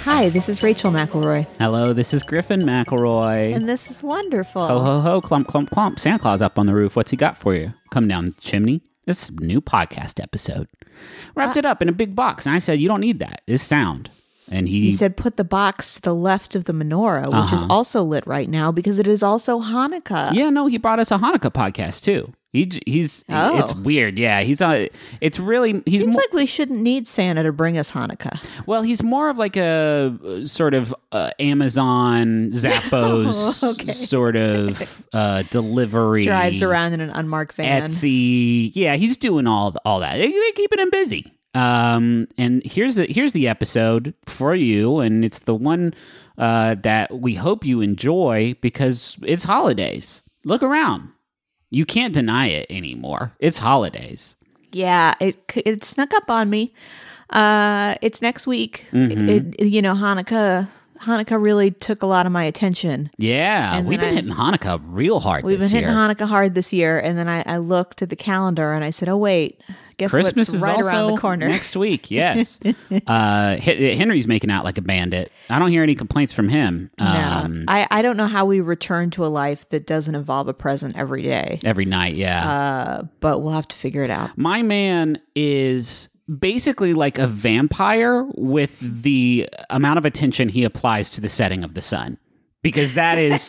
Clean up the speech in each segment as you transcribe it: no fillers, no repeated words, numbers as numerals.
Hi, this is Rachel McElroy. Hello, this is Griffin McElroy. And this is wonderful. Ho, ho, ho, clump, clump, clump. Santa Claus up on the roof. What's he got for you? Coming down the chimney. This is a new podcast episode. Wrapped it up in a big box. And I said, you don't need that. It's sound. And he said, put the box to the left of the menorah, which is also lit right now because it is also Hanukkah. Yeah, no, he brought us a Hanukkah podcast too. He's it's weird. Yeah, it's really seems like we shouldn't need Santa to bring us Hanukkah. Well, he's more of like a sort of Amazon Zappos sort of delivery. Drives around in an unmarked van. Etsy. Yeah, he's doing all that. They're keeping him busy. And here's the episode for you, and it's the one that we hope you enjoy because it's holidays. Look around. You can't deny it anymore. It's holidays. Yeah, it snuck up on me. It's next week. Mm-hmm. Hanukkah really took a lot of my attention. Yeah, we've been hitting Hanukkah real hard this year. We've been hitting Hanukkah hard this year, and then I looked at the calendar and I said, oh, wait. Guess Christmas what's is right also around the corner next week. Yes, Henry's making out like a bandit. I don't hear any complaints from him. No, I don't know how we return to a life that doesn't involve a present every day, every night. Yeah, but we'll have to figure it out. My man is basically like a vampire with the amount of attention he applies to the setting of the sun, because that is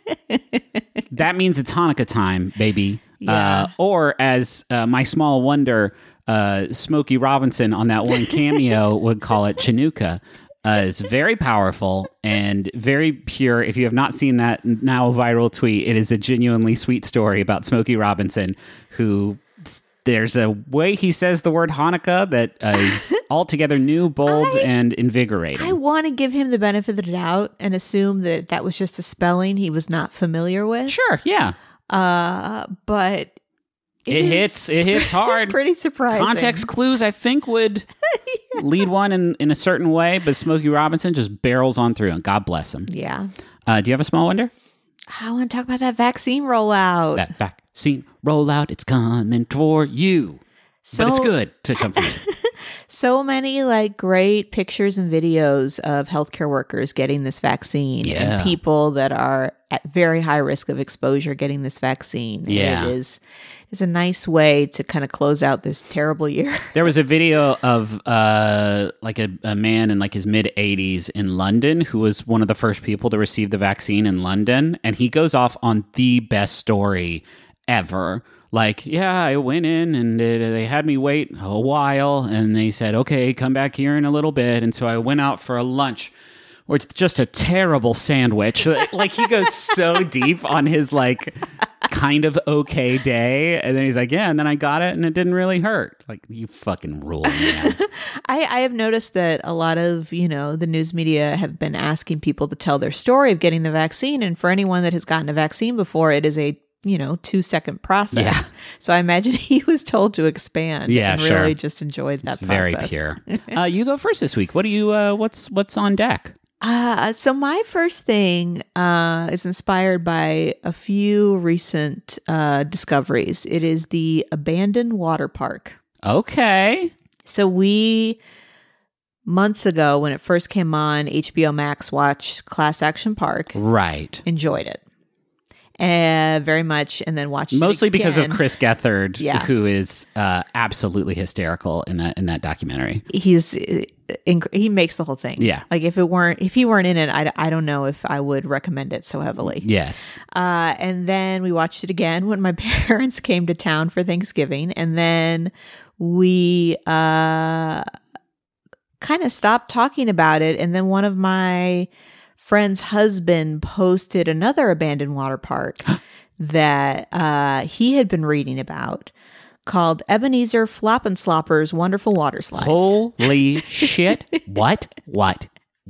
that means it's Hanukkah time, baby. Yeah. Or as my small wonder, Smokey Robinson on that one cameo would call it Chinooka. It's very powerful and very pure. If you have not seen that now viral tweet, it is a genuinely sweet story about Smokey Robinson, who there's a way he says the word Hanukkah that is altogether new, bold, and invigorating. I want to give him the benefit of the doubt and assume that was just a spelling he was not familiar with. Sure, yeah. But it hits hard. Pretty surprising. Context clues, I think, would lead one in a certain way, but Smokey Robinson just barrels on through, and God bless him. Yeah. Do you have a small wonder? I want to talk about that vaccine rollout. That vaccine rollout, it's coming for you. But it's good to come for you. So many great pictures and videos of healthcare workers getting this vaccine and people that are at very high risk of exposure getting this vaccine. Yeah. And it is a nice way to kind of close out this terrible year. There was a video of a man in his mid 80s in London who was one of the first people to receive the vaccine in London, and he goes off on the best story ever. I went in and they had me wait a while and they said, okay, come back here in a little bit. And so I went out for a lunch, or just a terrible sandwich. He goes so deep on his kind of okay day. And then he's like, yeah, and then I got it and it didn't really hurt. You fucking rule, man. I have noticed that a lot of, the news media have been asking people to tell their story of getting the vaccine. And for anyone that has gotten a vaccine before, it is a 2-second process. Yeah. So I imagine he was told to expand. Yeah, and sure. Really just enjoyed that process. Very pure. You go first this week. What do you? What's on deck? So my first thing is inspired by a few recent discoveries. It is the abandoned water park. Okay. So months ago, when it first came on, HBO Max watched Class Action Park. Right. Enjoyed it. Very much, and then watched mostly it again. because of Chris Gethard, who is absolutely hysterical in that documentary. He makes the whole thing. Yeah, if he weren't in it, I don't know if I would recommend it so heavily. Yes. And then we watched it again when my parents came to town for Thanksgiving, and then we kind of stopped talking about it. And then one of my friend's husband posted another abandoned water park that he had been reading about called Ebenezer Flop and Slopper's Wonderful Water Slides. Holy shit. What? One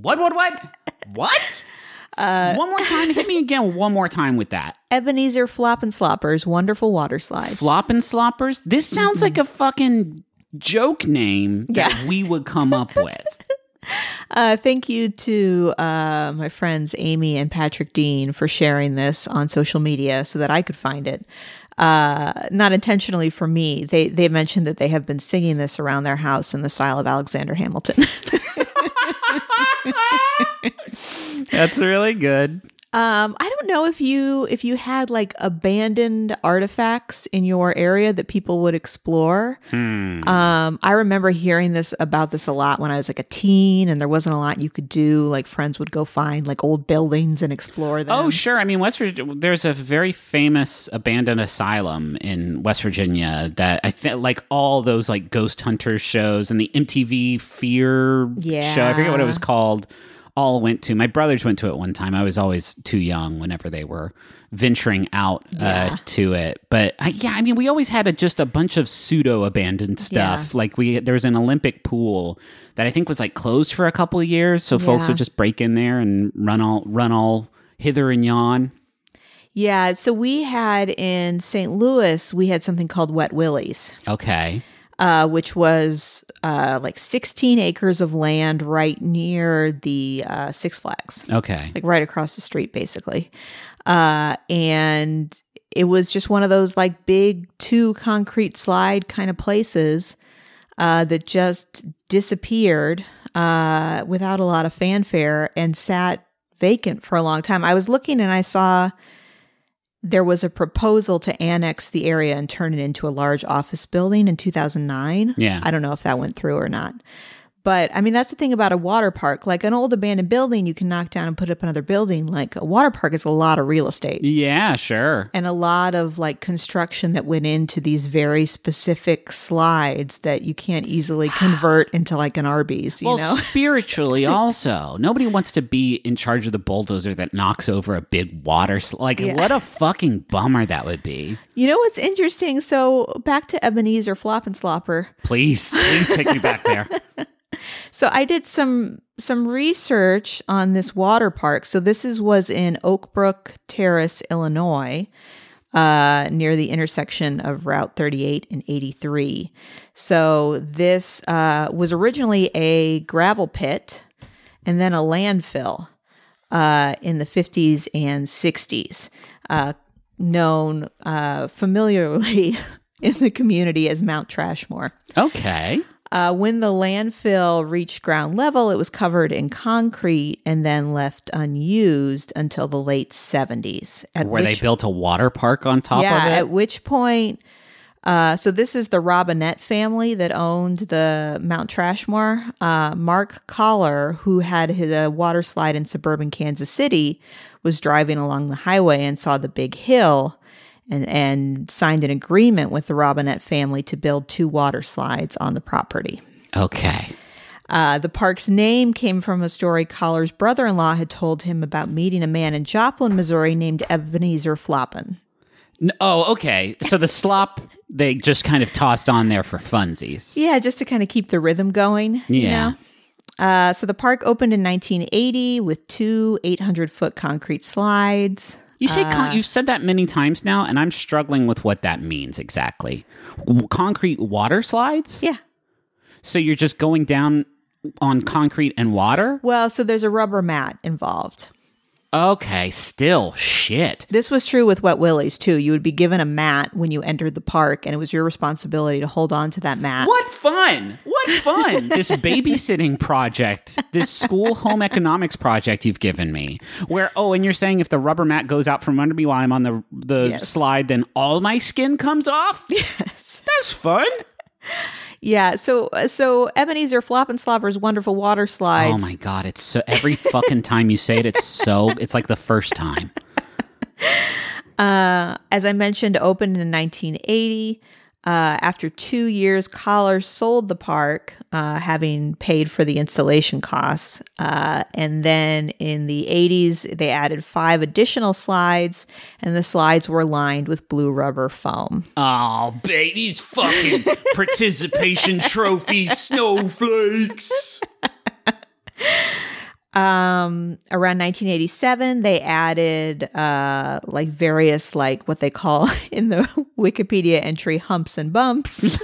more time. Hit me again one more time with that. Ebenezer Flop and Slopper's Wonderful Water Slides. Flop and Sloppers? This sounds like a fucking joke name that we would come up with. Thank you to my friends Amy and Patrick Dean for sharing this on social media so that I could find it. Not intentionally for me. They mentioned that they have been singing this around their house in the style of Alexander Hamilton. That's really good. I don't know if you had like abandoned artifacts in your area that people would explore. I remember hearing about this a lot when I was like a teen, and there wasn't a lot you could do. Like friends would go find like old buildings and explore them. Oh, sure. I mean, there's a very famous abandoned asylum in West Virginia that I think like all those like ghost hunters shows and the MTV Fear show. I forget what it was called. All went to. My brothers went to it one time. I was always too young whenever they were venturing out to it. But I mean, we always had just a bunch of pseudo abandoned stuff. Yeah. Like there was an Olympic pool that I think was like closed for a couple of years, so folks would just break in there and run all hither and yon. Yeah. So we had in St. Louis, we had something called Wet Willie's. Okay. Which was like 16 acres of land right near the Six Flags. Okay. Like right across the street, basically. And it was just one of those like big 2 concrete slide kind of places that just disappeared without a lot of fanfare and sat vacant for a long time. I was looking and I saw there was a proposal to annex the area and turn it into a large office building in 2009. Yeah. I don't know if that went through or not. But I mean, that's the thing about a water park. Like an old abandoned building, you can knock down and put up another building. Like a water park is a lot of real estate. Yeah, sure. And a lot of like construction that went into these very specific slides that you can't easily convert into like an Arby's, you know? Spiritually also. Nobody wants to be in charge of the bulldozer that knocks over a big water what a fucking bummer that would be. You know what's interesting? So back to Ebenezer Flop and Slopper. Please take me back there. So I did some research on this water park. So this was in Oak Brook Terrace, Illinois, near the intersection of Route 38 and 83. So this was originally a gravel pit and then a landfill in the 50s and 60s, known familiarly in the community as Mount Trashmore. Okay. When the landfill reached ground level, it was covered in concrete and then left unused until the late 70s. Where they built a water park on top of it? Yeah, at which point, so this is the Robinette family that owned the Mount Trashmore. Mark Collar, who had a water slide in suburban Kansas City, was driving along the highway and saw the big hill and signed an agreement with the Robinette family to build 2 water slides on the property. Okay. The park's name came from a story Collar's brother-in-law had told him about meeting a man in Joplin, Missouri named Ebenezer Floppin. Oh, okay. So the slop, they just kind of tossed on there for funsies. Yeah, just to kind of keep the rhythm going. Yeah. You know? So the park opened in 1980 with 2 800-foot concrete slides. You've said that many times now, and I'm struggling with what that means exactly. Concrete water slides? Yeah. So you're just going down on concrete and water? Well, so there's a rubber mat involved. Okay, still shit. This was true with Wet Willie's, too. You would be given a mat when you entered the park, and it was your responsibility to hold on to that mat. What fun! What fun! This babysitting project, this school home economics project you've given me. And you're saying if the rubber mat goes out from under me while I'm on the slide, then all my skin comes off? Yes. That's fun. Yeah, so Ebenezer Flop and Slopper's wonderful water slides. Oh my God, it's so every fucking time you say it, it's like the first time. As I mentioned, opened in 1980. After 2 years, Collar sold the park, having paid for the installation costs. And then in the 80s, they added 5 additional slides, and the slides were lined with blue rubber foam. Oh, these fucking participation trophy snowflakes. Around 1987, they added like various, like what they call in the Wikipedia entry, humps and bumps.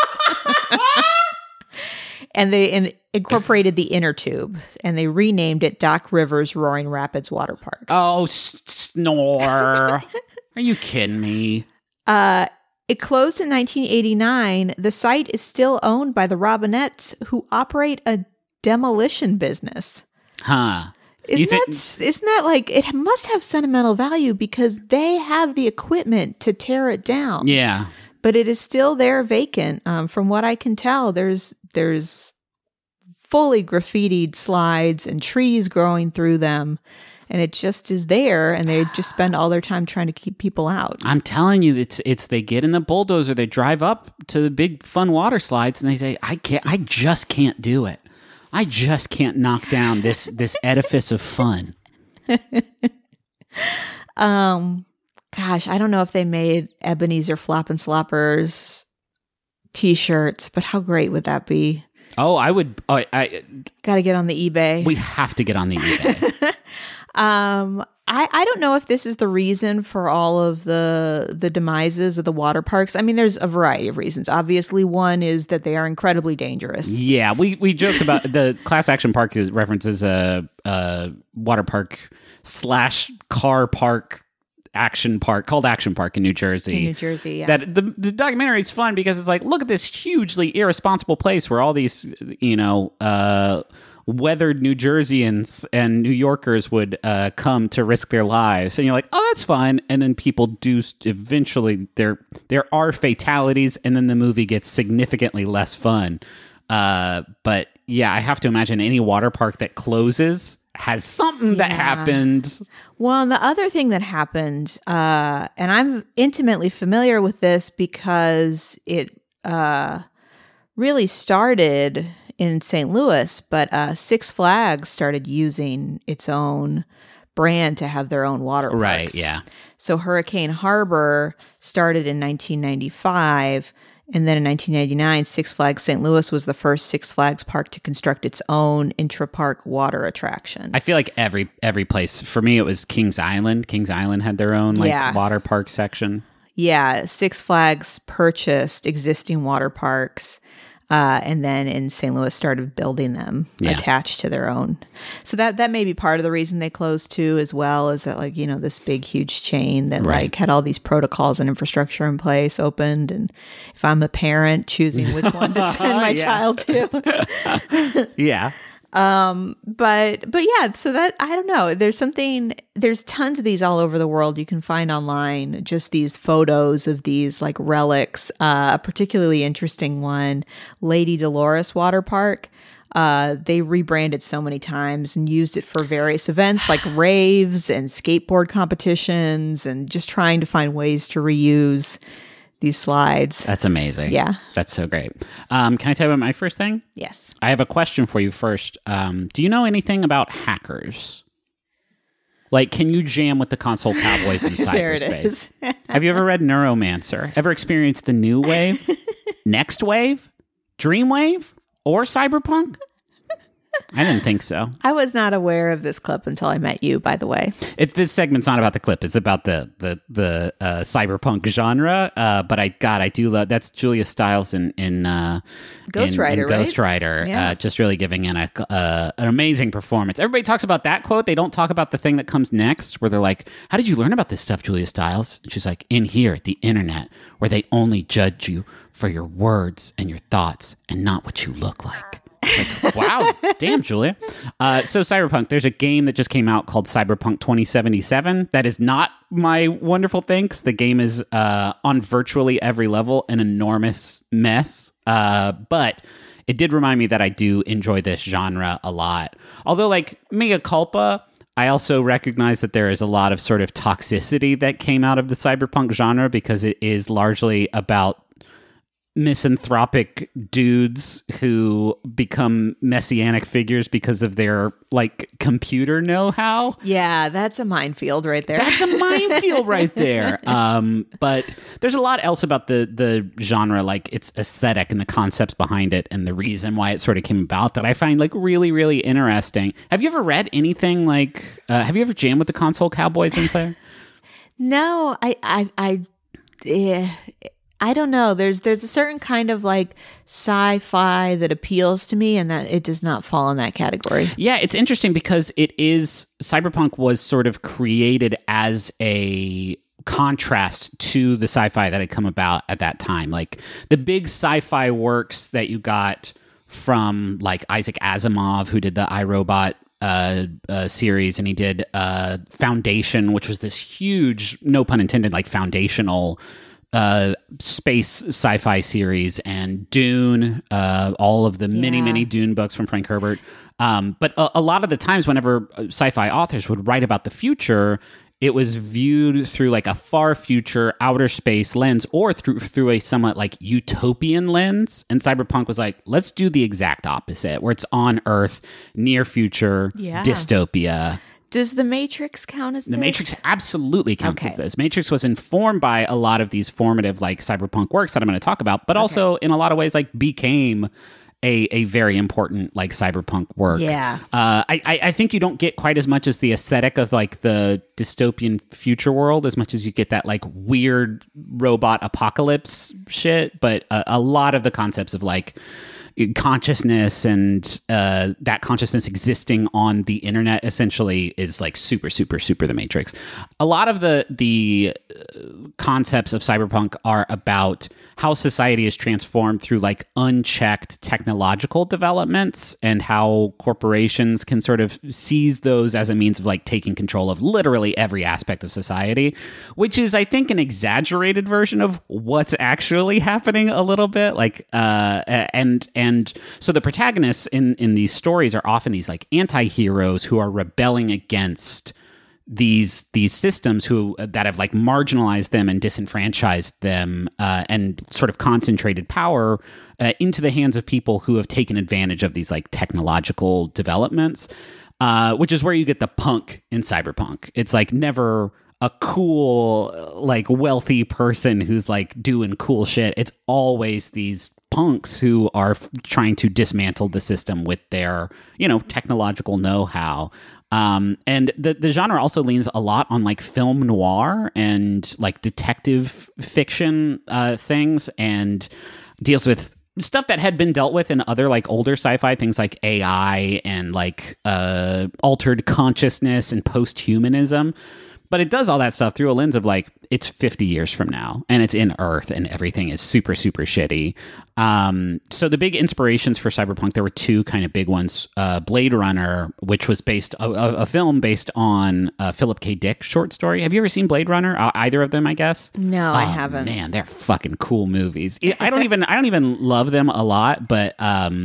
And they incorporated the inner tube, and they renamed it Doc Rivers Roaring Rapids Water Park. Oh, snore. Are you kidding me? It closed in 1989. The site is still owned by the Robinettes, who operate a demolition business. Huh. Isn't that like, it must have sentimental value because they have the equipment to tear it down. Yeah. But it is still there vacant. From what I can tell, there's fully graffitied slides and trees growing through them. And it just is there, and they just spend all their time trying to keep people out. I'm telling you, it's they get in the bulldozer, they drive up to the big fun water slides, and they say, I just can't do it. I just can't knock down this edifice of fun. Gosh, I don't know if they made Ebenezer Floppin' Sloppers t-shirts, but how great would that be? Oh, I would. Oh, I got to get on the eBay. We have to get on the eBay. I don't know if this is the reason for all of the demises of the water parks. I mean, there's a variety of reasons. Obviously, one is that they are incredibly dangerous. Yeah, we joked about the Class Action Park references a water park / car park action park called Action Park in New Jersey. In New Jersey, yeah. That the documentary is fun because it's like, look at this hugely irresponsible place where all these, weathered New Jerseyans and New Yorkers would come to risk their lives. And you're like, oh, that's fun. And then people do eventually, there are fatalities, and then the movie gets significantly less fun. But yeah, I have to imagine any water park that closes has something that happened. Well, and the other thing that happened, and I'm intimately familiar with this because it really started in St. Louis, but Six Flags started using its own brand to have their own water parks. Right, yeah. So Hurricane Harbor started in 1995, and then in 1999, Six Flags St. Louis was the first Six Flags park to construct its own intra-park water attraction. I feel like every place, for me, it was Kings Island. Kings Island had their own water park section. Yeah, Six Flags purchased existing water parks, and then in St. Louis started building them attached to their own. So that may be part of the reason they closed too, as well, is that this big huge chain that had all these protocols and infrastructure in place opened. And if I'm a parent choosing which one to send my child to. Yeah. But yeah, so that, I don't know, there's tons of these all over the world. You can find online just these photos of these like relics. A particularly interesting one, Lady Dolores Water Park. They rebranded so many times and used it for various events like raves and skateboard competitions and just trying to find ways to reuse these slides. That's amazing. Yeah. That's so great. Can I tell you about my first thing? Yes. I have a question for you first. Do you know anything about hackers? Like, can you jam with the console cowboys in cyberspace? There it is. Have you ever read Neuromancer? Ever experienced the New Wave, Next Wave, Dream Wave, or Cyberpunk? I didn't think so. I was not aware of this clip until I met you, by the way. This segment's not about the clip. It's about the cyberpunk genre. But I do love, that's Julia Stiles in Ghost Rider, right? Ghost Rider, Yeah. just really giving in an amazing performance. Everybody talks about that quote. They don't talk about the thing that comes next, where they're like, "How did you learn about this stuff, Julia Stiles?" And she's like, "In here, the internet, where they only judge you for your words and your thoughts, and not what you look like." Like, wow, damn, Julia. So Cyberpunk, there's a game that just came out called Cyberpunk 2077. That is not my wonderful thing, 'cause the game is on virtually every level an enormous mess. But it did remind me that I do enjoy this genre a lot. Although, like, mea culpa, I also recognize that there is a lot of sort of toxicity that came out of the cyberpunk genre, because it is largely about misanthropic dudes who become messianic figures because of their like computer know-how. Yeah, that's a minefield right there. That's a minefield right there. But there's a lot else about the genre, like its aesthetic and the concepts behind it and the reason why it sort of came about, that I find like really, really interesting. Have you ever read anything like, have you ever jammed with the console cowboys in there? No, I don't know. There's a certain kind of like sci-fi that appeals to me, and that it does not fall in that category. Yeah, it's interesting because cyberpunk was sort of created as a contrast to the sci-fi that had come about at that time. Like the big sci-fi works that you got from like Isaac Asimov, who did the iRobot series, and he did Foundation, which was this huge, no pun intended, like foundational space sci-fi series, and Dune, all of the many Dune books from Frank Herbert. But a lot of the times whenever sci-fi authors would write about the future, it was viewed through like a far future outer space lens, or through a somewhat like utopian lens. And Cyberpunk was like, let's do the exact opposite, where it's on Earth, near future, dystopia. Does The Matrix count as this? The Matrix absolutely counts as this. Matrix was informed by a lot of these formative like cyberpunk works that I'm going to talk about, but also in a lot of ways like became a very important like cyberpunk work. Yeah. I think you don't get quite as much as the aesthetic of like the dystopian future world as much as you get that like weird robot apocalypse shit, but a lot of the concepts of like consciousness and that consciousness existing on the internet essentially is like super the Matrix. A lot of the concepts of cyberpunk are about how society is transformed through like unchecked technological developments, and how corporations can sort of seize those as a means of like taking control of literally every aspect of society, which is, I think, an exaggerated version of what's actually happening a little bit. Like, and so the protagonists in these stories are often these like anti-heroes who are rebelling against these systems that have like marginalized them and disenfranchised them and sort of concentrated power into the hands of people who have taken advantage of these like technological developments, which is where you get the punk in cyberpunk. It's like never a cool, like wealthy person who's like doing cool shit. It's always these punks who are trying to dismantle the system with their, technological know-how. And the genre also leans a lot on like film noir and like detective fiction things, and deals with stuff that had been dealt with in other like older sci-fi things like AI and like altered consciousness and post-humanism. But it does all that stuff through a lens of like, it's 50 years from now and it's in Earth and everything is super shitty. So the big inspirations for cyberpunk, there were two kind of big ones. Blade Runner, which was based a film based on Philip K. Dick short story. Have you ever seen Blade Runner? Either of them, I guess. No, I haven't. Man, they're fucking cool movies. I don't even love them a lot, but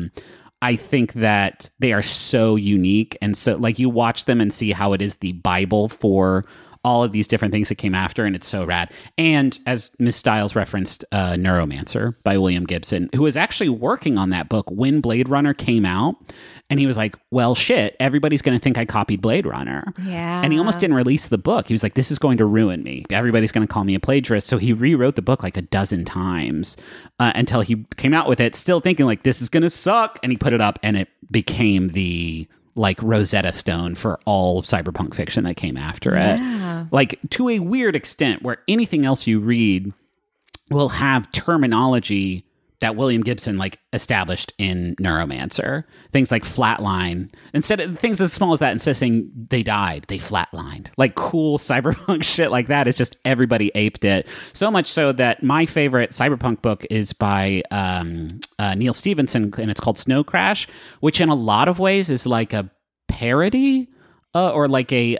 I think that they are so unique, and so like you watch them and see how it is the Bible for all of these different things that came after, and it's so rad. And as Miss Stiles referenced, Neuromancer by William Gibson, who was actually working on that book when Blade Runner came out, and he was like, well, shit, everybody's going to think I copied Blade Runner. Yeah. And he almost didn't release the book. He was like, this is going to ruin me. Everybody's going to call me a plagiarist. So he rewrote the book like a dozen times until he came out with it, still thinking like, this is going to suck. And he put it up, and it became the like Rosetta Stone for all cyberpunk fiction that came after it. Like to a weird extent where anything else you read will have terminology that William Gibson like established in Neuromancer. Things like flatline. Instead of things as small as that, instead of saying they died, they flatlined. Like cool cyberpunk shit like that is just everybody aped it. So much so that my favorite cyberpunk book is by Neil Stephenson, and it's called Snow Crash, which in a lot of ways is like a parody or like a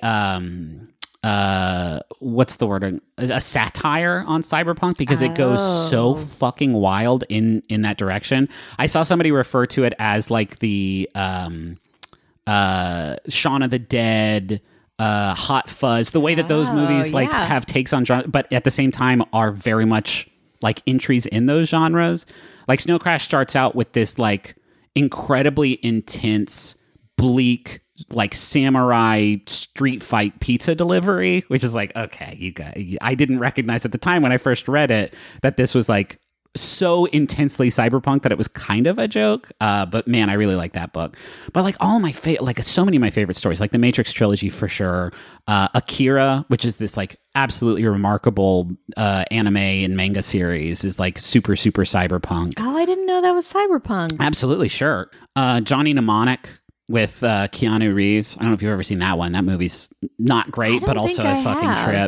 what's the word, a satire on cyberpunk, because it goes so fucking wild in that direction. I saw somebody refer to it as like the Shaun of the Dead, Hot Fuzz, the way that those movies like have takes on genre, but at the same time are very much like entries in those genres. Like Snow Crash starts out with this like incredibly intense, bleak, like samurai street fight pizza delivery, which is like, okay, you guys, I didn't recognize at the time when I first read it that this was like so intensely cyberpunk that it was kind of a joke. But man, I really like that book. But like all my like so many of my favorite stories, like the Matrix trilogy for sure. Akira, which is this like absolutely remarkable anime and manga series, is like super cyberpunk. Oh, I didn't know that was cyberpunk. Absolutely, sure. Johnny Mnemonic with Keanu Reeves. I don't know if you've ever seen that one. That movie's not great, but also a fucking trip.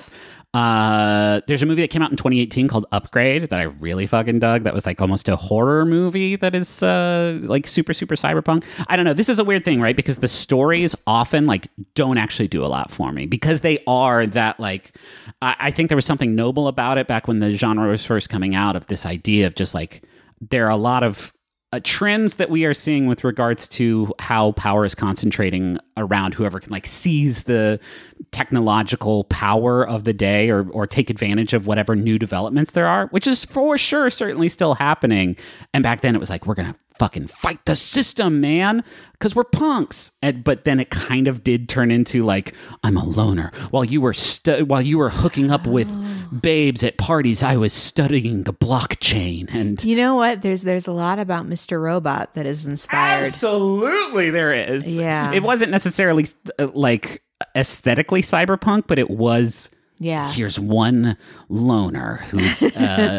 There's a movie that came out in 2018 called Upgrade that I really fucking dug. That was like almost a horror movie that is like super, super cyberpunk. I don't know. This is a weird thing, right? Because the stories often like don't actually do a lot for me because they are that like, I think there was something noble about it back when the genre was first coming out of this idea of just like, there are a lot of trends that we are seeing with regards to how power is concentrating around whoever can like seize the technological power of the day or take advantage of whatever new developments there are, which is for sure certainly still happening. And back then it was like, we're going to fucking fight the system, man, because we're punks. But then it kind of did turn into like, I'm a loner. While you were hooking up with babes at parties, I was studying the blockchain. And you know what? There's a lot about Mr. Robot that is inspired. Absolutely, there is. Yeah, it wasn't necessarily like aesthetically cyberpunk, but it was. Yeah. Here's one loner who's, he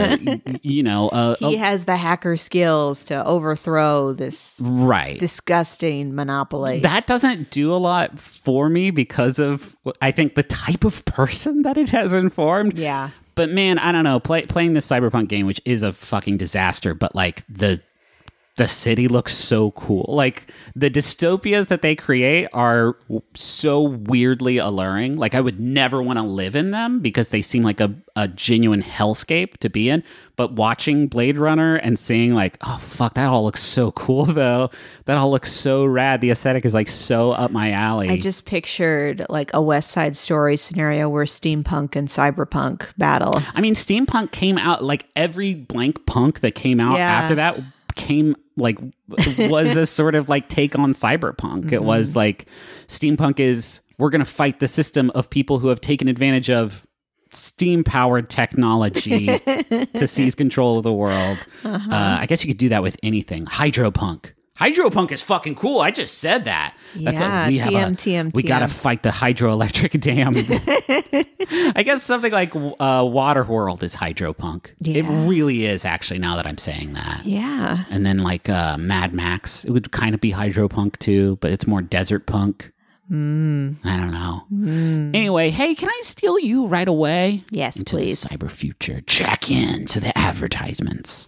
has the hacker skills to overthrow this disgusting monopoly. That doesn't do a lot for me because of, I think, the type of person that it has informed. Yeah. But man, I don't know, playing this cyberpunk game, which is a fucking disaster, but like the city looks so cool. Like the dystopias that they create are so weirdly alluring. Like I would never want to live in them because they seem like a genuine hellscape to be in. But watching Blade Runner and seeing like, oh fuck, that all looks so cool though. That all looks so rad. The aesthetic is like so up my alley. I just pictured like a West Side Story scenario where steampunk and cyberpunk battle. I mean, steampunk came out like every blank punk that came out after that was a sort of like take on cyberpunk. Mm-hmm. It was like steampunk is we're going to fight the system of people who have taken advantage of steam powered technology to seize control of the world. I guess you could do that with anything. Hydropunk is fucking cool. I just said that. TM. We got to fight the hydroelectric dam. I guess something like Waterworld is hydropunk. Yeah. It really is, actually, now that I'm saying that. Yeah. And then like Mad Max, it would kind of be hydropunk too, but it's more desert punk. I don't know. Anyway, hey, can I steal you right away? Yes, into please. The cyber future. Check in to the advertisements.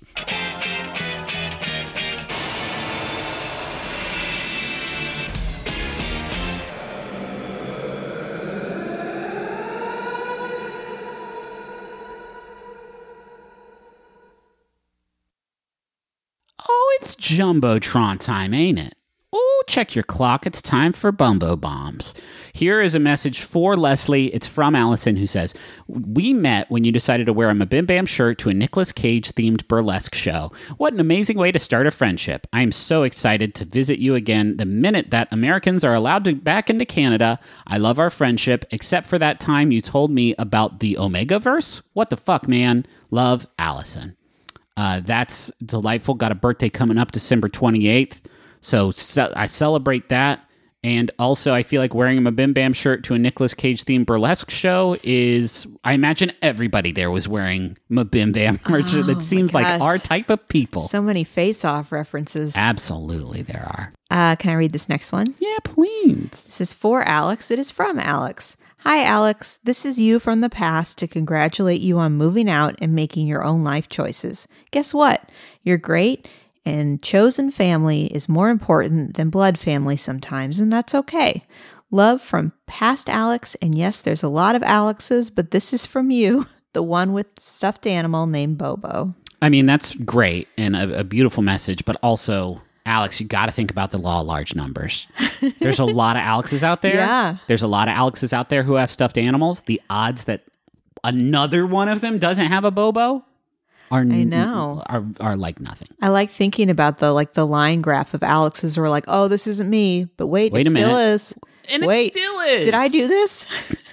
Oh, it's Jumbotron time, ain't it? Oh, check your clock. It's time for Bumbo Bombs. Here is a message for Leslie. It's from Allison, who says, we met when you decided to wear a Mabim Bam shirt to a Nicolas Cage-themed burlesque show. What an amazing way to start a friendship. I am so excited to visit you again the minute that Americans are allowed to back into Canada. I love our friendship, except for that time you told me about the Omegaverse. What the fuck, man? Love, Allison. That's delightful. Got a birthday coming up December 28th. So I celebrate that. And also, I feel like wearing a Mabim Bam shirt to a Nicolas Cage-themed burlesque show is... I imagine everybody there was wearing Mabim Bam merch. That seems like our type of people. So many face-off references. Absolutely, there are. Can I read this next one? Yeah, please. This is for Alex. It is from Alex. Hi, Alex. This is you from the past to congratulate you on moving out and making your own life choices. Guess what? You're great. And chosen family is more important than blood family sometimes, and that's okay. Love from past Alex, and yes, there's a lot of Alexes, but this is from you, the one with stuffed animal named Bobo. I mean, that's great and a beautiful message, but also, Alex, you got to think about the law of large numbers. There's a lot of Alexes out there. Yeah. There's a lot of Alexes out there who have stuffed animals. The odds that another one of them doesn't have a Bobo are like nothing. I like thinking about the line graph of Alex's where like, oh, this isn't me, but wait it still is. And it still is. Did I do this?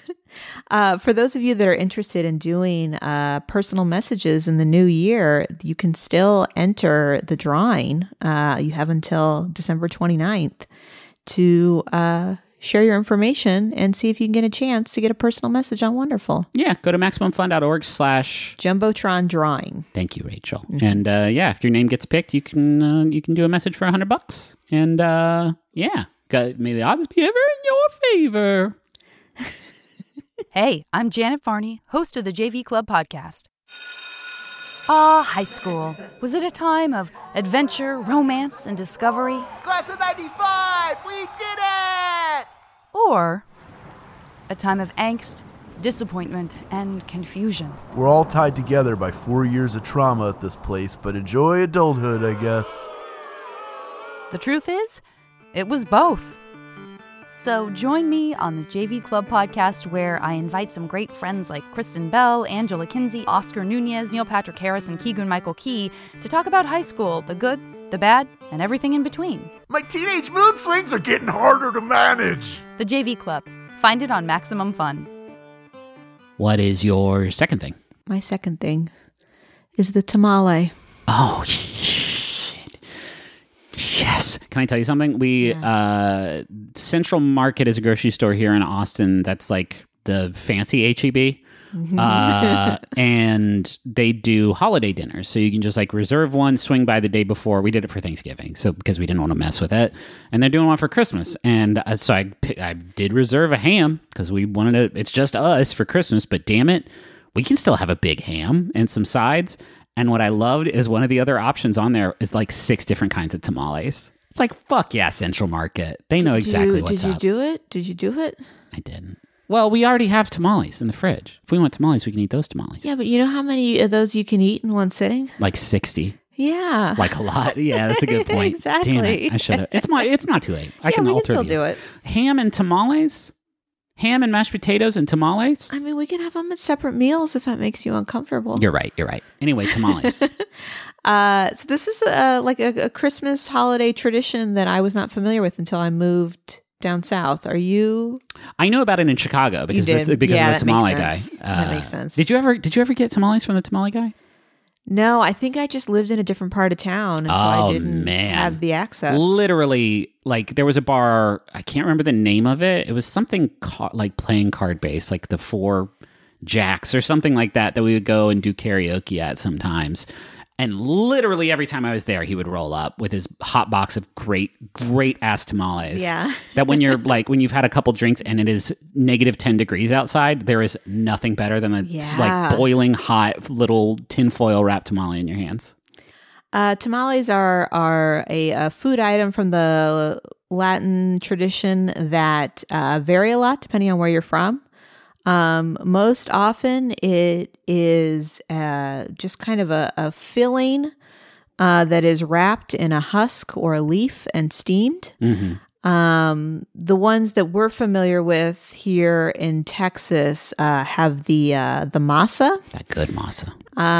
For those of you that are interested in doing personal messages in the new year, you can still enter the drawing. You have until December 29th to share your information and see if you can get a chance to get a personal message on Wonderful. Yeah, go to MaximumFun.org/ Jumbotron drawing. Thank you, Rachel. Mm-hmm. And if your name gets picked, you can do a message for $100. And may the odds be ever in your favor. Hey, I'm Janet Varney, host of the JV Club podcast. Ah, high school. Was it a time of adventure, romance, and discovery? Class of 95! We did it! Or a time of angst, disappointment, and confusion? We're all tied together by 4 years of trauma at this place, but enjoy adulthood, I guess. The truth is, it was both. So join me on the JV Club podcast, where I invite some great friends like Kristen Bell, Angela Kinsey, Oscar Nunez, Neil Patrick Harris, and Keegan-Michael Key to talk about high school, the good, the bad, and everything in between. My teenage mood swings are getting harder to manage. The JV Club. Find it on Maximum Fun. What is your second thing? My second thing is the tamale. Oh, shit. Yes. Can I tell you something? Central Market is a grocery store here in Austin that's like the fancy H-E-B. And they do holiday dinners. So you can just like reserve one, swing by the day before. We did it for Thanksgiving, so because we didn't want to mess with it. And they're doing one for Christmas. And so I did reserve a ham because we wanted to, it's just us for Christmas, but damn it, we can still have a big ham and some sides. And what I loved is one of the other options on there is like 6 different kinds of tamales. It's like, fuck yeah, Central Market. They know exactly what's up. Did you do it? Did you do it? I didn't. Well, we already have tamales in the fridge. If we want tamales, we can eat those tamales. Yeah, but you know how many of those you can eat in one sitting? Like 60. Yeah. Like a lot. Yeah, that's a good point. Exactly. Damn it. I should have. It's not too late. I we can still do it. Ham and tamales? Ham and mashed potatoes and tamales? I mean, we can have them at separate meals if that makes you uncomfortable. You're right. Anyway, tamales. So this is like a Christmas holiday tradition that I was not familiar with until I moved down south. Are you? I know about it in Chicago because of the tamale guy. That makes sense. Did you ever get tamales from the tamale guy? No, I think I just lived in a different part of town, and so I didn't have the access. Literally, like there was a bar, I can't remember the name of it. It was something like playing card based, like the 4 Jacks or something like that we would go and do karaoke at sometimes. And literally every time I was there, he would roll up with his hot box of great ass tamales. Yeah. That when you're like, when you've had a couple drinks and it is negative 10 degrees outside, there is nothing better than a like boiling hot little tinfoil wrapped tamale in your hands. Tamales are a food item from the Latin tradition that vary a lot depending on where you're from. Most often it is just kind of a filling that is wrapped in a husk or a leaf and steamed. Mm-hmm. The ones that we're familiar with here in Texas have the masa. That good masa.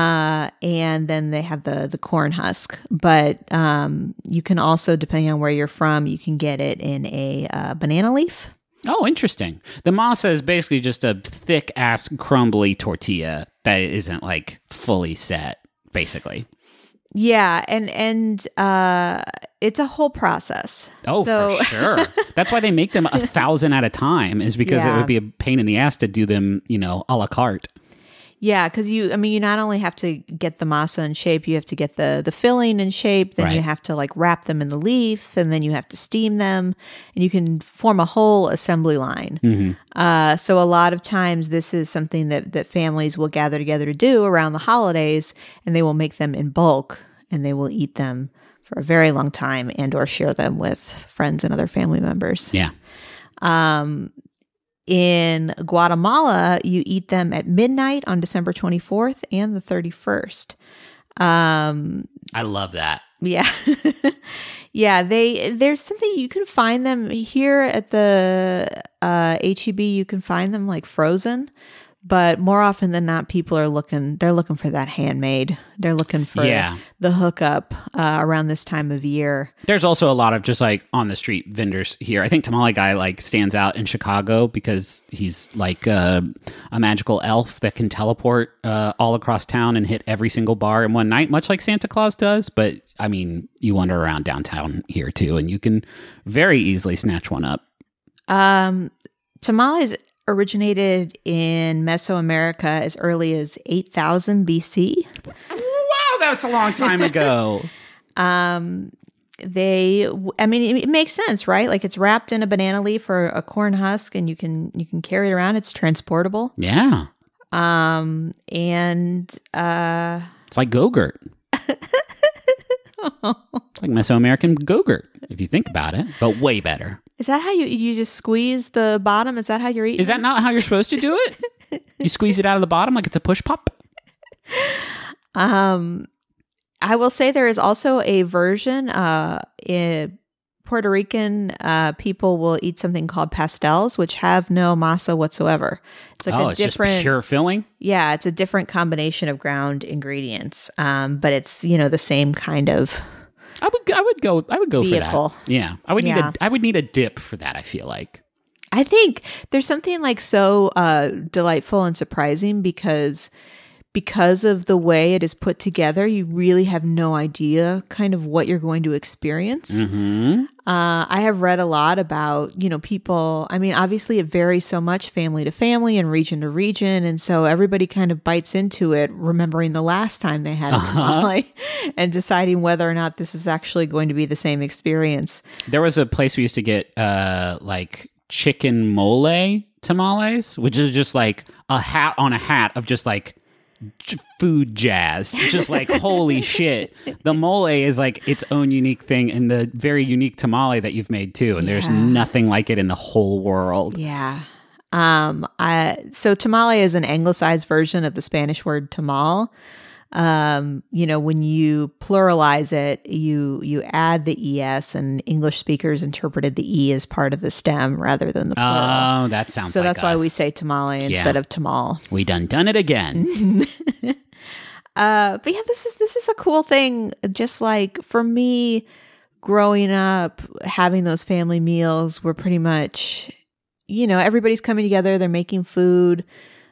And then they have the corn husk. But you can also, depending on where you're from, you can get it in a banana leaf. Oh, interesting. The masa is basically just a thick ass crumbly tortilla that isn't like fully set, basically. Yeah, and it's a whole process. Oh, for sure. That's why they make them 1,000 at a time, is because it would be a pain in the ass to do them, a la carte. Yeah, because you not only have to get the masa in shape, you have to get the filling in shape, then you have to like wrap them in the leaf, and then you have to steam them, and you can form a whole assembly line. Mm-hmm. So a lot of times this is something that families will gather together to do around the holidays, and they will make them in bulk, and they will eat them for a very long time and or share them with friends and other family members. Yeah. In Guatemala, you eat them at midnight on December 24th and the 31st. I love that. Yeah. Yeah, there's something you can find them here at the H-E-B. You can find them like frozen, but more often than not, people are looking for that handmade. They're looking for the hookup around this time of year. There's also a lot of just like on the street vendors here. I think Tamale Guy like stands out in Chicago because he's like a magical elf that can teleport all across town and hit every single bar in one night, much like Santa Claus does. But I mean, you wander around downtown here too, and you can very easily snatch one up. Tamales originated in Mesoamerica as early as 8,000 BC. Wow, that was a long time ago. it makes sense, right? Like it's wrapped in a banana leaf or a corn husk, and you can carry it around. It's transportable. Yeah. And It's like Go-Gurt. It's like Mesoamerican Go-Gurt, if you think about it, but way better. is that how you just squeeze the bottom? Is that how you're eating? Is that not how you're supposed to do it? You squeeze it out of the bottom like it's a push pop? I will say there is also a version. In Puerto Rican people will eat something called pastels, which have no masa whatsoever. It's like it's just pure filling? Yeah, it's a different combination of ground ingredients, but it's the same kind of. I would go vehicle. for that. Yeah, I would need a dip for that. I feel like. I think there's something like so delightful and surprising because of the way it is put together, you really have no idea kind of what you're going to experience. Mm-hmm. I have read a lot about, people. I mean, obviously it varies so much family to family and region to region. And so everybody kind of bites into it, remembering the last time they had a tamale and deciding whether or not this is actually going to be the same experience. There was a place we used to get like chicken mole tamales, which is just like a hat on a hat of just like food jazz, just like holy shit. The mole is like its own unique thing, and the very unique tamale that you've made too, and there's nothing like it in the whole world. Yeah. So tamale is an anglicized version of the Spanish word tamal. When you pluralize it, you add the ES, and English speakers interpreted the E as part of the stem rather than the plural. Oh, that sounds so like that's why we say tamale instead of tamal. We done it again. But yeah, this is a cool thing. Just like for me, growing up, having those family meals were pretty much, everybody's coming together. They're making food.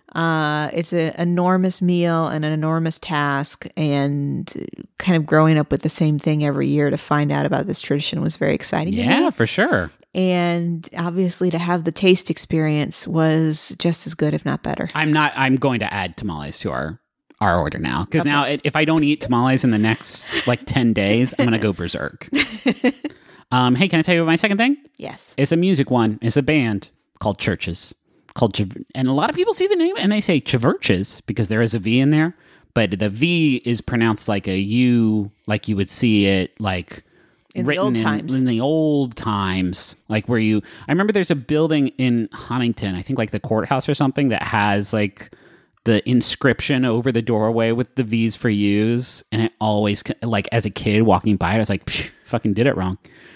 It's an enormous meal and an enormous task, and kind of growing up with the same thing every year to find out about this tradition was very exciting. Yeah, for sure. And obviously to have the taste experience was just as good, if not better. I'm going to add tamales to our order now, because now if I don't eat tamales in the next like 10 days, I'm going to go berserk. Hey, can I tell you my second thing? Yes. It's a music one. It's a band called Churches. And a lot of people see the name and they say Chvrches because there is a V in there, but the V is pronounced like a U, like you would see it like in written in the old times, like where I remember there's a building in Huntington, I think like the courthouse or something, that has like the inscription over the doorway with the V's for U's, and it always, like as a kid walking by it, I was like, fucking did it wrong.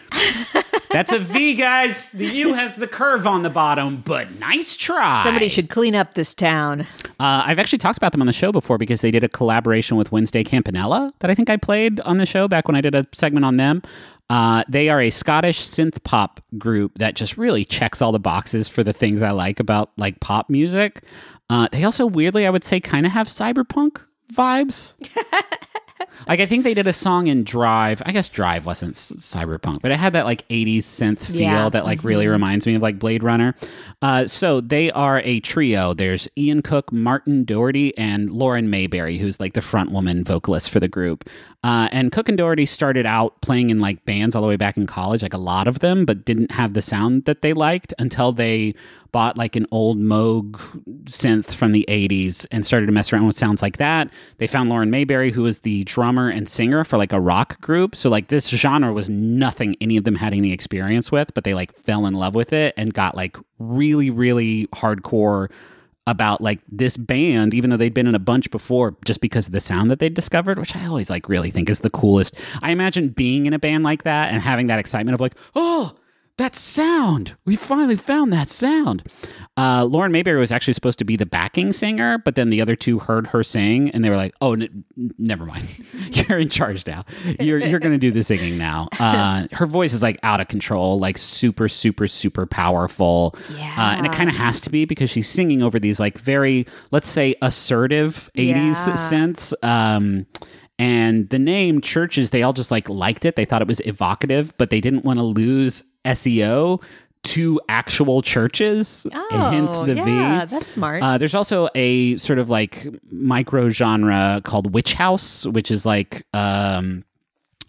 That's a V, guys. The U has the curve on the bottom, but nice try. Somebody should clean up this town. I've actually talked about them on the show before because they did a collaboration with Wednesday Campanella that I think I played on the show back when I did a segment on them. They are a Scottish synth pop group that just really checks all the boxes for the things I like about like pop music. They also, weirdly, I would say, kind of have cyberpunk vibes. Like, I think they did a song in Drive. I guess Drive wasn't cyberpunk, but it had that like 80s synth feel that like really reminds me of like Blade Runner. So they are a trio. There's Ian Cook, Martin Doherty, and Lauren Mayberry, who's like the front woman vocalist for the group. And Cook and Doherty started out playing in like bands all the way back in college, like a lot of them, but didn't have the sound that they liked until they bought like an old Moog synth from the 80s and started to mess around with sounds like that. They found Lauren Mayberry, who was the drummer and singer for like a rock group. So like this genre was nothing any of them had any experience with, but they like fell in love with it and got like really, really hardcore about like this band, even though they'd been in a bunch before, just because of the sound that they'd discovered, which I always like really think is the coolest. I imagine being in a band like that and having that excitement of like, oh, that sound. We finally found that sound. Lauren Mayberry was actually supposed to be the backing singer, but then the other two heard her sing and they were like, oh, never mind. You're in charge now. You're going to do the singing now. Her voice is like out of control, like super, super, super powerful. Yeah. And it kind of has to be because she's singing over these like very, let's say, assertive 80s synths. And the name Churches, they all just like liked it. They thought it was evocative, but they didn't want to lose SEO to actual churches, hence the V. Yeah, that's smart. There's also a sort of like micro genre called Witch House, which is like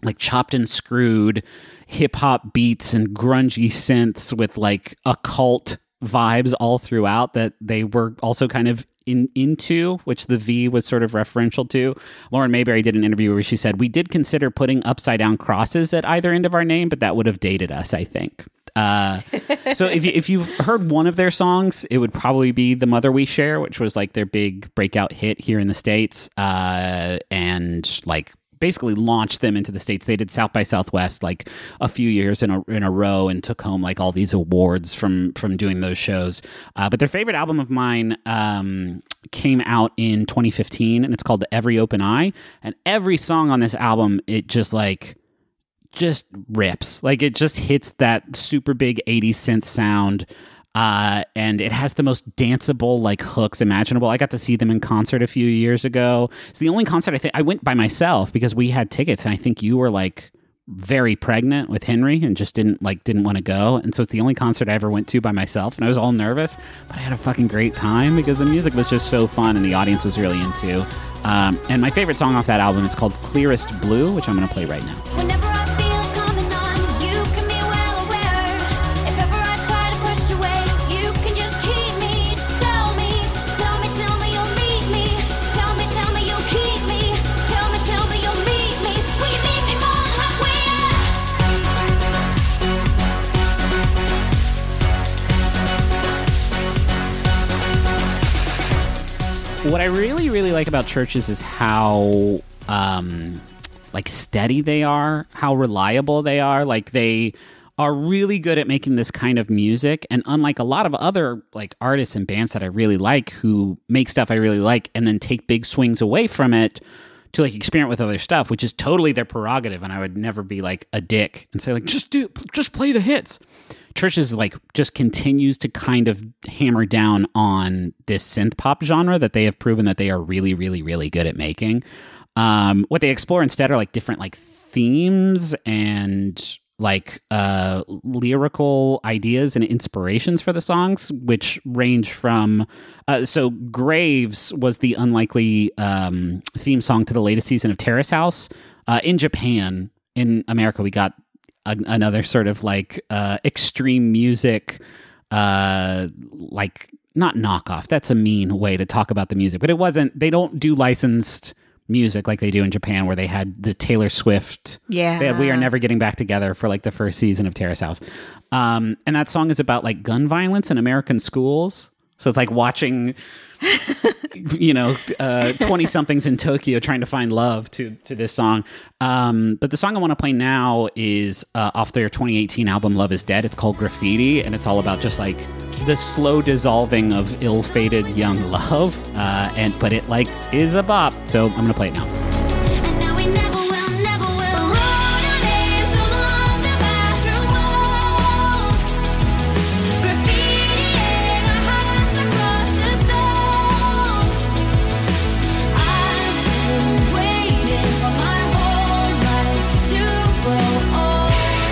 like chopped and screwed hip hop beats and grungy synths with like occult vibes all throughout that they were also kind of into, which the V was sort of referential to. Lauren Mayberry did an interview where she said, "We did consider putting upside down crosses at either end of our name, but that would have dated us, I think." So if you've heard one of their songs, it would probably be The Mother We Share, which was like their big breakout hit here in the States, and like basically launched them into the States. They did South by Southwest like a few years in a row and took home like all these awards from doing those shows. But their favorite album of mine came out in 2015, and it's called Every Open Eye. And every song on this album, it just rips. Like it just hits that super big 80s synth sound. And it has the most danceable like hooks imaginable. I got to see them in concert a few years ago. It's the only concert I went by myself because we had tickets, and I think you were like very pregnant with Henry and just didn't want to go. And so it's the only concert I ever went to by myself, and I was all nervous, but I had a fucking great time because the music was just so fun and the audience was really into. And my favorite song off that album is called Clearest Blue, which I'm going to play right now. Whenever I feel it coming on, you can be well aware. If ever I try to push away, you can just keep me. Tell me you'll meet me. Tell me you'll keep me. Tell me you'll meet me. Will you meet me more than halfway there? What I really, really like about Chvrches is how like steady they are, how reliable they are. Like they are really good at making this kind of music. And unlike a lot of other like artists and bands that I really like who make stuff I really like and then take big swings away from it to like experiment with other stuff, which is totally their prerogative. And I would never be like a dick and say like, just play the hits. Chvrches like just continues to kind of hammer down on this synth pop genre that they have proven that they are really, really, really good at making. What they explore instead are like different like themes and like lyrical ideas and inspirations for the songs, which range from so Graves was the unlikely theme song to the latest season of Terrace House. In Japan, in America, we got another sort of like extreme music, like not knockoff. That's a mean way to talk about the music, but it wasn't. They don't do licensed music like they do in Japan, where they had the Taylor Swift. Yeah, they had We Are Never Getting Back Together for like the first season of Terrace House, and that song is about like gun violence in American schools. So it's like watching, 20-somethings in Tokyo trying to find love to this song. But the song I want to play now is off their 2018 album Love Is Dead. It's called Graffiti, and it's all about just like the slow dissolving of ill-fated young love. But it like is a bop. So I'm going to play it now. And now we never will write our names along the bathroom walls. Graffitiing our hearts across the stalls. I've been waiting for my whole life to grow old.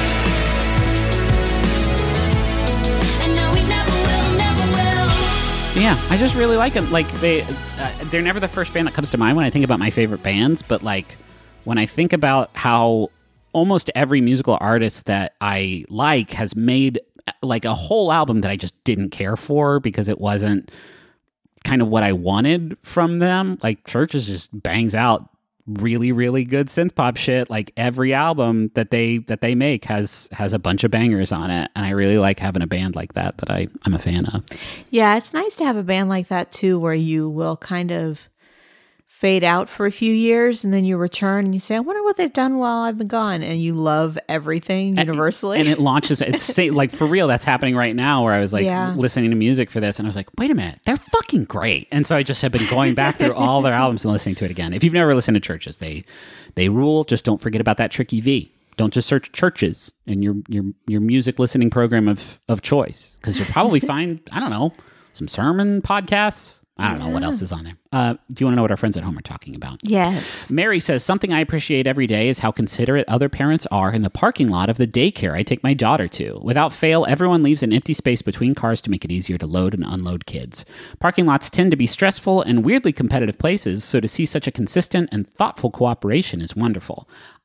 And now we never will. Yeah, I just really like them. Like they're never the first band that comes to mind when I think about my favorite bands, but like when I think about how almost every musical artist that I like has made like a whole album that I just didn't care for because it wasn't kind of what I wanted from them. Like Chvrches just bangs out really, really good synth pop shit. Like every album that they make has a bunch of bangers on it, and I really like having a band like that I'm a fan of. Yeah, it's nice to have a band like that too, where you will kind of fade out for a few years and then you return and you say, I wonder what they've done while I've been gone, and you love everything universally. And it launches. It's like for real. That's happening right now. Where I was like listening to music for this, and I was like, wait a minute, they're fucking great. And so I just have been going back through all their albums and listening to it again. If you've never listened to Chvrches, they rule. Just don't forget about that tricky V. Don't just search Chvrches in your music listening program of choice, because you'll probably find, I don't know, some sermon podcasts. I don't know what else is on there. Do you want to know what our friends at home are talking about? Yes. Mary says, something I appreciate every day is how considerate other parents are in the parking lot of the daycare I take my daughter to. Without fail, everyone leaves an empty space between cars to make it easier to load and unload kids. Parking lots tend to be stressful and weirdly competitive places, so to see such a consistent and thoughtful cooperation is wonderful.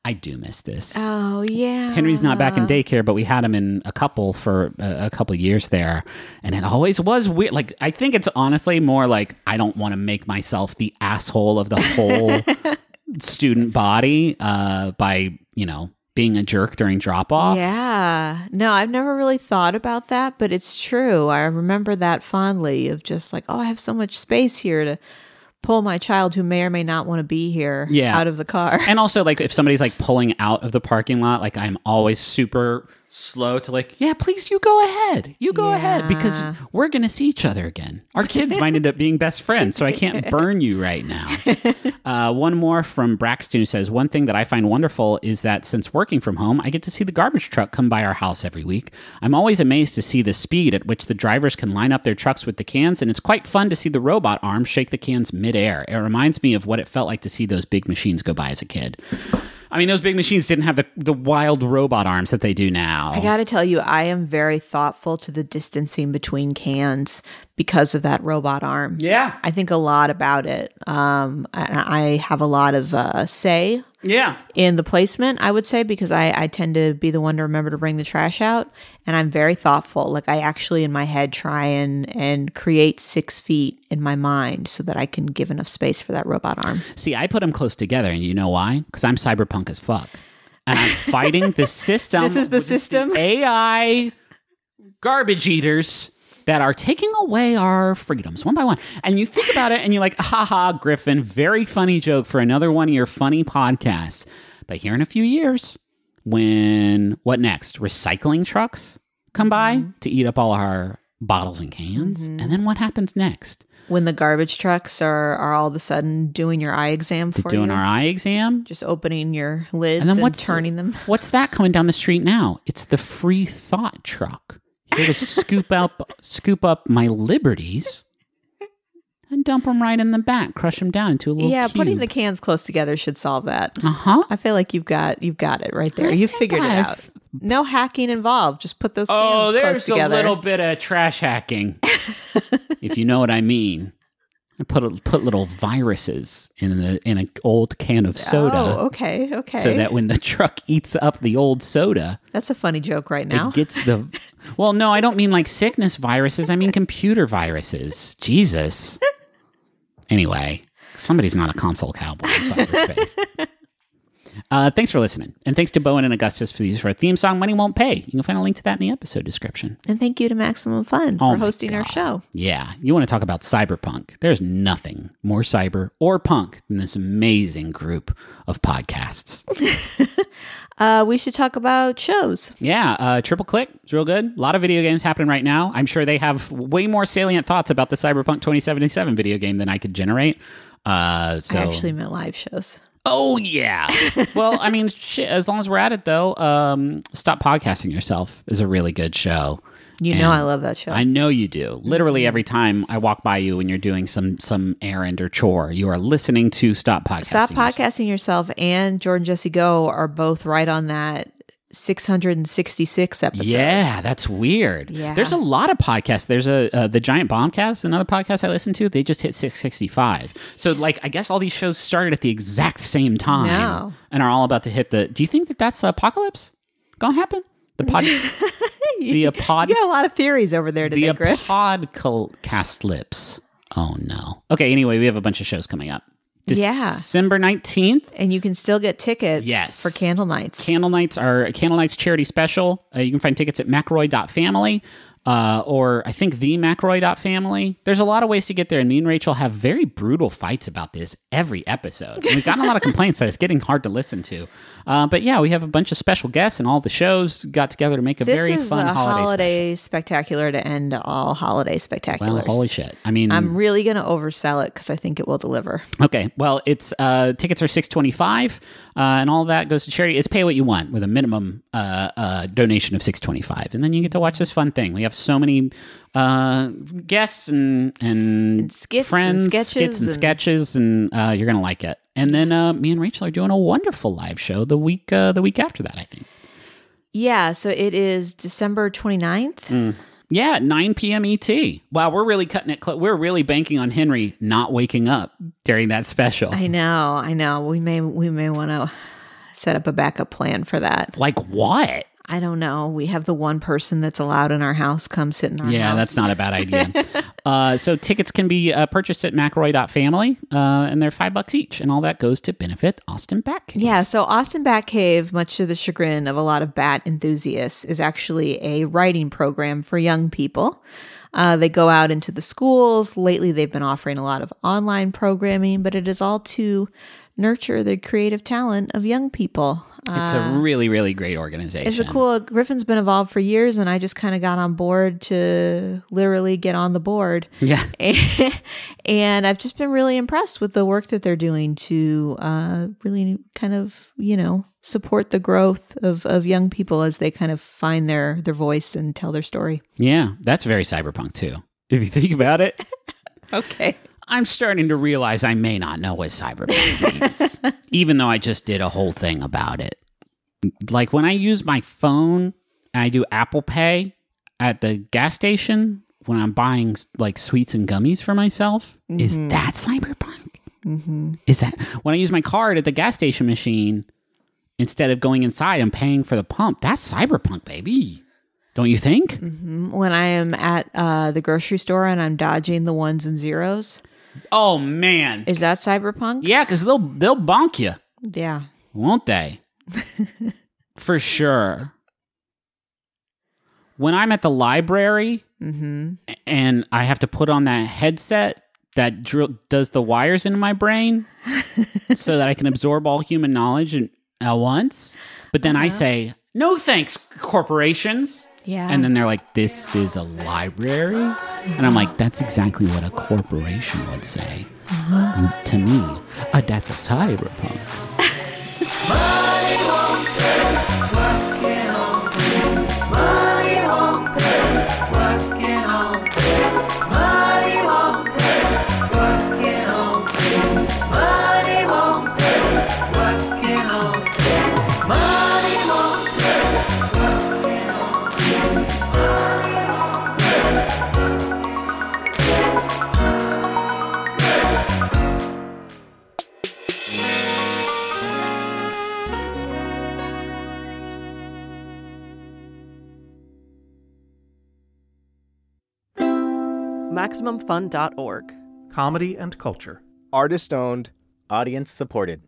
I do miss this. Oh, yeah. Henry's not back in daycare, but we had him in a couple for a couple years there. And it always was weird. Like, I think it's honestly more like I don't want to make myself the asshole of the whole student body by, being a jerk during drop off. Yeah. No, I've never really thought about that, but it's true. I remember that fondly of just like, oh, I have so much space here to pull my child who may or may not want to be here out of the car. And also, like, if somebody's like pulling out of the parking lot, like, I'm always super slow to like, yeah, please, you go ahead. You go ahead, because we're going to see each other again. Our kids might end up being best friends, so I can't burn you right now. One more from Braxton, who says, one thing that I find wonderful is that since working from home, I get to see the garbage truck come by our house every week. I'm always amazed to see the speed at which the drivers can line up their trucks with the cans, and it's quite fun to see the robot arm shake the cans midair. It reminds me of what it felt like to see those big machines go by as a kid. I mean, those big machines didn't have the wild robot arms that they do now. I got to tell you, I am very thoughtful to the distancing between cans because of that robot arm. Yeah. I think a lot about it. I have a lot of say in the placement, I would say, because I tend to be the one to remember to bring the trash out. And I'm very thoughtful. Like, I actually in my head try and create 6 feet in my mind so that I can give enough space for that robot arm. See, I put them close together, and you know why? Because I'm cyberpunk as fuck. And I'm fighting the system. This is the system? The AI garbage eaters that are taking away our freedoms one by one. And you think about it and you're like, haha, Griffin, very funny joke for another one of your funny podcasts. But here in a few years, when, what next? Recycling trucks come by to eat up all our bottles and cans. And then what happens next? When the garbage trucks are all of a sudden doing your eye exam for you. Doing our eye exam. Just opening your lids And then turning them. What's that coming down the street now? It's the free thought truck. Here to scoop up my liberties and dump them right in the back, crush them down into a little cube. Putting the cans close together should solve that. I feel like you've got it right there. You figured it out. No hacking involved. Just put those cans close together. Oh, there's a little bit of trash hacking, if you know what I mean. I put little viruses in an old can of soda. Oh, okay. So that when the truck eats up the old soda, that's a funny joke right now. It gets the. Well, no, I don't mean like sickness viruses. I mean computer viruses. Jesus. Anyway, somebody's not a console cowboy in cyberspace. Thanks for listening. And thanks to Bowen and Augustus for the use of our theme song, Money Won't Pay. You can find a link to that in the episode description. And thank you to Maximum Fun for hosting our show. Yeah. You want to talk about cyberpunk. There's nothing more cyber or punk than this amazing group of podcasts. We should talk about shows. Yeah. Triple Click. It's real good. A lot of video games happening right now. I'm sure they have way more salient thoughts about the Cyberpunk 2077 video game than I could generate. I actually meant live shows. Oh, yeah. Well, I mean, shit, as long as we're at it, though, Stop Podcasting Yourself is a really good show. You know I love that show. I know you do. Literally every time I walk by you when you're doing some errand or chore, you are listening to Stop Podcasting Stop Podcasting Yourself and Jordan Jesse Go are both right on that 666 episode. Yeah, that's weird. Yeah. There's a lot of podcasts. There's the Giant Bombcast, another podcast I listen to. They just hit 665. So, like, I guess all these shows started at the exact same time and are all about to hit the. Do you think that that's Apocalypse gonna happen? The pod. You got a lot of theories over there today, Griff. The podcast lips. Oh no. Okay. Anyway, we have a bunch of shows coming up. December 19th. And you can still get tickets for Candle Nights. Candle Nights are Candle Nights charity special. You can find tickets at McRoy.family or I think the McRoy.family. There's a lot of ways to get there. And me and Rachel have very brutal fights about this every episode. And we've gotten a lot of complaints that it's getting hard to listen to. But yeah, we have a bunch of special guests and all the shows got together to make a very fun holiday spectacular to end all holiday spectaculars. Well, holy shit. I mean, I'm really going to oversell it because I think it will deliver. Okay. Well, it's tickets are $625 and all that goes to charity. It's pay what you want with a minimum donation of $625. And then you get to watch this fun thing. We have so many guests and skits friends, and sketches, and you're going to like it. And then me and Rachel are doing a wonderful live show the week after that, I think. Yeah, so it is December 29th. Yeah, at 9 p.m. ET. Wow, we're really cutting it. We're really banking on Henry not waking up during that special. I know. We may want to set up a backup plan for that. Like what? I don't know. We have the one person that's allowed in our house come sit in our house. Yeah, that's not a bad idea. So tickets can be purchased at McElroy.family, and they're $5 each, and all that goes to benefit Austin Batcave. Yeah, so Austin Batcave, much to the chagrin of a lot of bat enthusiasts, is actually a writing program for young people. They go out into the schools. Lately, they've been offering a lot of online programming, but it is all to nurture the creative talent of young people. It's a really, really great organization. It's a cool. Griffin's been involved for years, and I just kind of got on board to literally get on the board. Yeah. And I've just been really impressed with the work that they're doing to really kind of, support the growth of young people as they kind of find their voice and tell their story. Yeah, that's very cyberpunk too, if you think about it. Okay. I'm starting to realize I may not know what cyberpunk means, even though I just did a whole thing about it. Like when I use my phone and I do Apple Pay at the gas station when I'm buying like sweets and gummies for myself, is that cyberpunk? Mm-hmm. Is that when I use my card at the gas station machine, instead of going inside and paying for the pump, that's cyberpunk, baby. Don't you think? Mm-hmm. When I am at the grocery store and I'm dodging the ones and zeros. Oh, man. Is that cyberpunk? Yeah, because they'll bonk you. Yeah. Won't they? For sure. When I'm at the library and I have to put on that headset that does the wires into my brain so that I can absorb all human knowledge at once, but then I say, no thanks, corporations. Yeah. And then they're like, this is a library? And I'm like, that's exactly what a corporation would say. To me, that's a cyberpunk. MaximumFun.org. Comedy and culture. Artist owned. Audience supported.